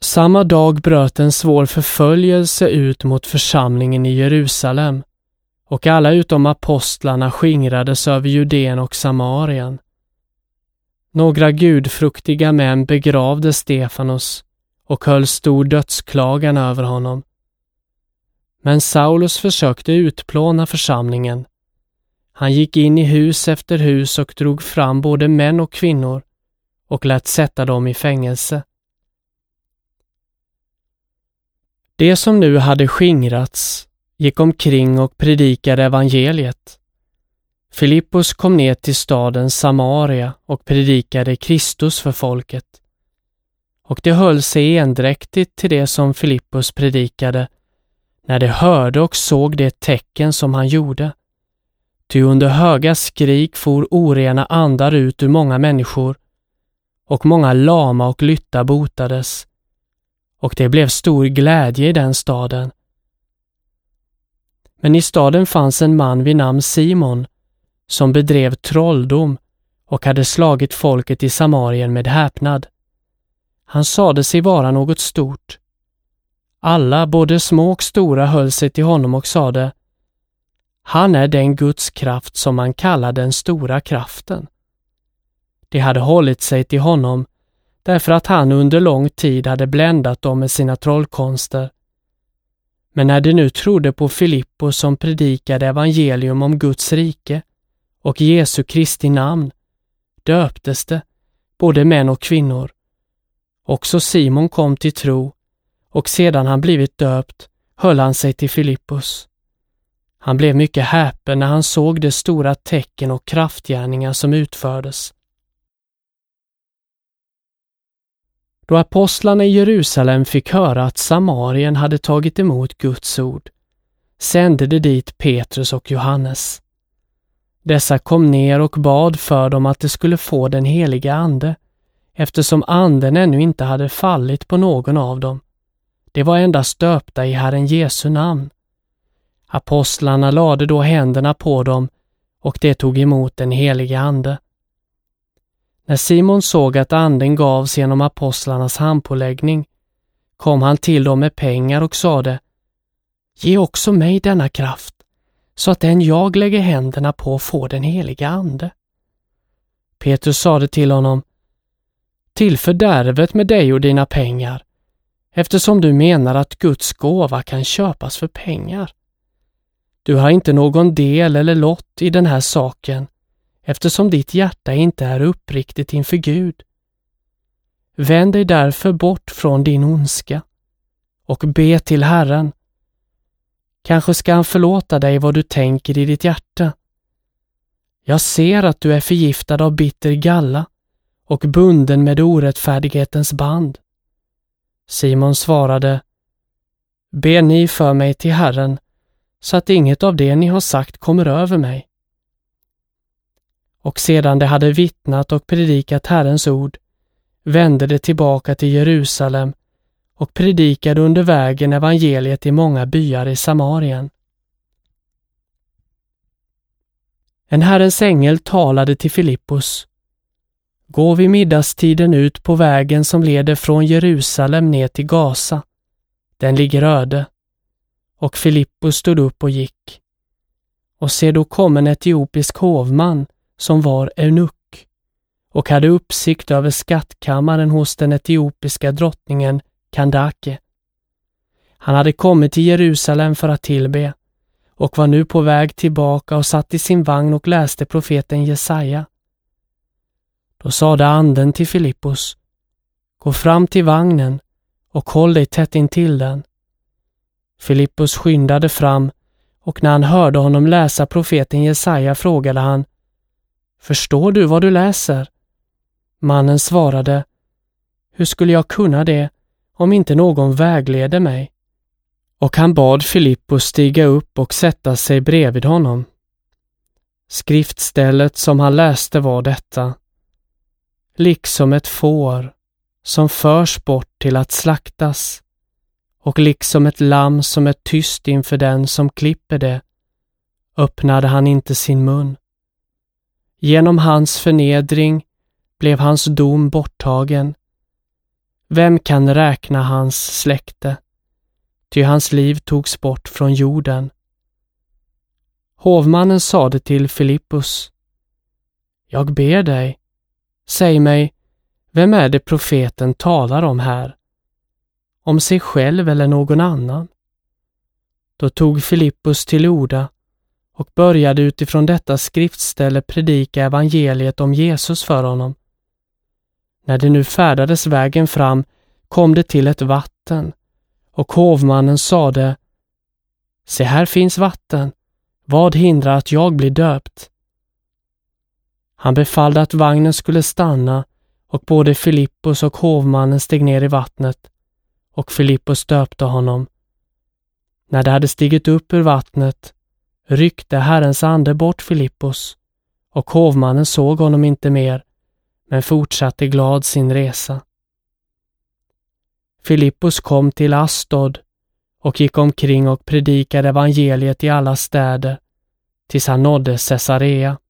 Samma dag bröt en svår förföljelse ut mot församlingen i Jerusalem, och alla utom apostlarna skingrades över Judeen och Samarien. Några gudfruktiga män begravde Stefanos och höll stor dödsklagan över honom. Men Saulus försökte utplåna församlingen. Han gick in i hus efter hus och drog fram både män och kvinnor och lät sätta dem i fängelse. Det som nu hade skingrats gick omkring och predikade evangeliet. Filippus kom ner till staden Samaria och predikade Kristus för folket. Och det höll sig endräktigt till det som Filippus predikade, när de hörde och såg det tecken som han gjorde. Ty under höga skrik for orena andar ut ur många människor, och många lama och lytta botades. Och det blev stor glädje i den staden. Men i staden fanns en man vid namn Simon, som bedrev trolldom och hade slagit folket i Samarien med häpnad. Han sade sig vara något stort. Alla, både små och stora, höll sig till honom och sade: han är den Guds kraft som man kallar den stora kraften. De hade hållit sig till honom därför att han under lång tid hade bländat dem med sina trollkonster. Men när de nu trodde på Filippus som predikade evangelium om Guds rike och Jesu Kristi namn, döptes det, både män och kvinnor. Också Simon kom till tro, och sedan han blivit döpt höll han sig till Filippus. Han blev mycket häpen när han såg de stora tecken och kraftgärningar som utfördes. Då apostlarna i Jerusalem fick höra att Samarien hade tagit emot Guds ord, sände de dit Petrus och Johannes. Dessa kom ner och bad för dem att de skulle få den heliga ande, eftersom anden ännu inte hade fallit på någon av dem. De var endast döpta i Herren Jesu namn. Apostlarna lade då händerna på dem, och de tog emot den heliga ande. När Simon såg att anden gavs genom apostlarnas handpåläggning, kom han till dem med pengar och sade: ge också mig denna kraft, så att den jag lägger händerna på får den heliga ande. Petrus sade till honom: till fördärvet med dig och dina pengar, eftersom du menar att Guds gåva kan köpas för pengar. Du har inte någon del eller lott i den här saken, eftersom ditt hjärta inte är uppriktigt inför Gud. Vänd dig därför bort från din ondska och be till Herren. Kanske ska han förlåta dig vad du tänker i ditt hjärta. Jag ser att du är förgiftad av bitter galla och bunden med orättfärdighetens band. Simon svarade: be ni för mig till Herren, så att inget av det ni har sagt kommer över mig. Och sedan de hade vittnat och predikat Herrens ord, vände de tillbaka till Jerusalem och predikade under vägen evangeliet i många byar i Samarien. En Herrens ängel talade till Filippus: gå vid middagstiden ut på vägen som leder från Jerusalem ner till Gaza. Den ligger öde. Och Filippus stod upp och gick. Och se, då kom en etiopisk hovman som var eunuck och hade uppsikt över skattkammaren hos den etiopiska drottningen Kandake. Han hade kommit till Jerusalem för att tillbe och var nu på väg tillbaka och satt i sin vagn och läste profeten Jesaja. Då sade anden till Filippus: gå fram till vagnen och håll dig tätt intill den. Filippus skyndade fram, och när han hörde honom läsa profeten Jesaja frågade han: förstår du vad du läser? Mannen svarade: hur skulle jag kunna det om inte någon vägleder mig? Och han bad Filippus stiga upp och sätta sig bredvid honom. Skriftstället som han läste var detta: liksom ett får som förs bort till att slaktas, och liksom ett lamm som är tyst inför den som klipper det, öppnade han inte sin mun. Genom hans förnedring blev hans dom borttagen. vem kan räkna hans släkte? Ty hans liv togs bort från jorden. Hovmannen sade till Filippus: Jag ber dig, säg mig, vem är det profeten talar om här? Om sig själv eller någon annan? Då tog Filippus till orda och började utifrån detta skriftställe predika evangeliet om Jesus för honom. När det nu färdades vägen fram kom det till ett vatten, och hovmannen sade: Se, här finns vatten, vad hindrar att jag blir döpt? Han befallde att vagnen skulle stanna, och både Filippus och hovmannen steg ner i vattnet, och Filippus döpte honom. När de hade stigit upp ur vattnet ryckte Herrens ande bort Filippus, och hovmannen såg honom inte mer, men fortsatte glad sin resa. Filippus kom till Asdod och gick omkring och predikade evangeliet i alla städer, tills han nådde Caesarea.